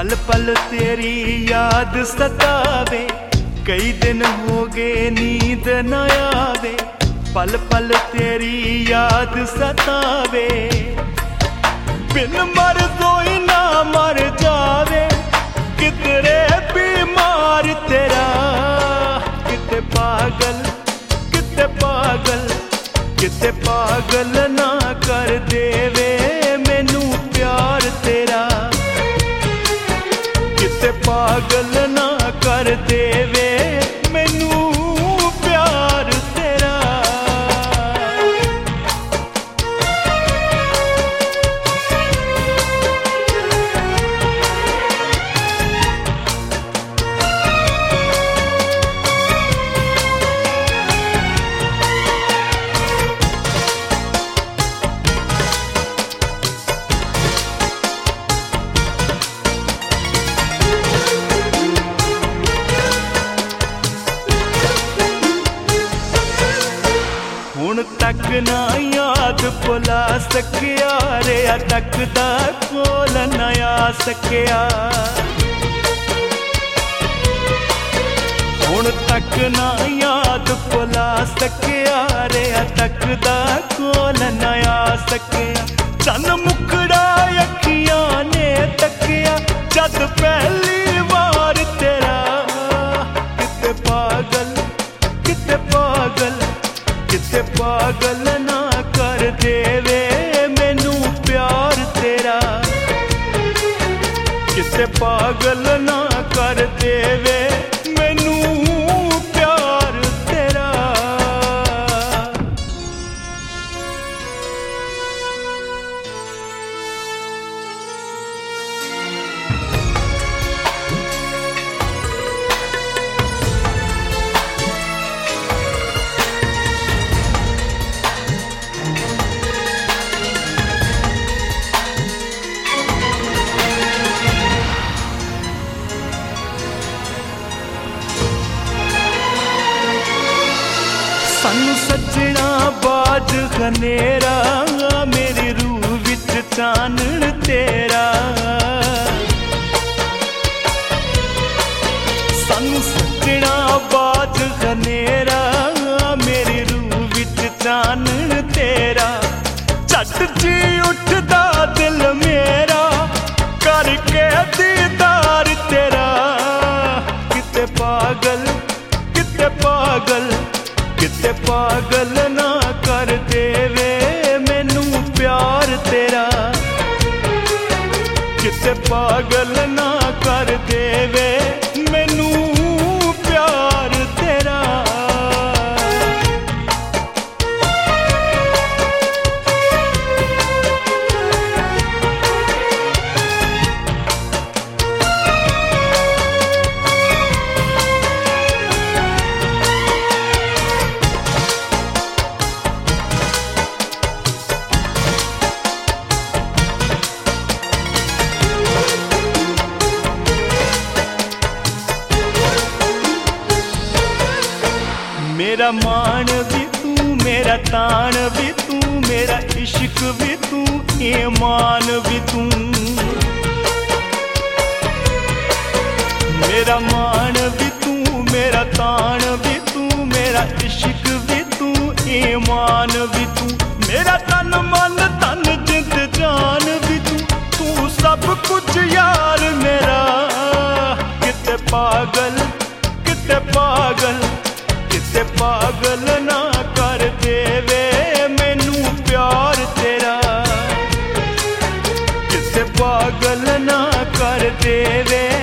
पल पल तेरी याद सतावे, कई दिन हो गए नींद न आवे। पल पल तेरी याद सतावे, बिन मर कोई ना मर जावे। कितरे बीमार तेरा, किते पागल किते पागल, किते पागल ना कर देवे मैनू प्यार तेरा। किते पागल ना कर देवे मैनू प्यार तेरा। हुण तक ना याद भुला सकिया रे, तकदा कोल ना आ सकिया। हुण तक ना याद भुला सकिया रे, तकदा कोल ना आ सकिया। चन मुखड़ा अखियां ने तकिया जद पहली बार तेरा। किते पागल किते पागल, किते पागल ना कर देवे मैनू प्यार तेरा। किते पागल ना कर देवे मैनू प्यार तेरा। सानू सजना बाज खनेरा, मेरी रूह विच चानण तेरा। सानू सजना बाज खनेरा, मेरी रूह विच चानण तेरा। झट जी उठदा दिल मेरा करके दीदार तेरा। किते पागल किते पागल, किते पागल ना कर देवे मैनू प्यार तेरा। किते पागल ना कर देवे मैनू प्यार तेरा। मेरा मान भी तू, मेरा तान भी तू, मेरा इश्क भी तू, ईमान भी तू। मेरा मान भी तू, मेरा तान भी तू, मेरा इश्क भी तू, ईमान भी तू। मेरा तन मन तन जिंद जान भी तू, तू सब कुछ यार मेरा। किते पागल किते पागल, किते पागल ना कर देवे मैनू प्यार तेरा। किते पागल ना कर देवे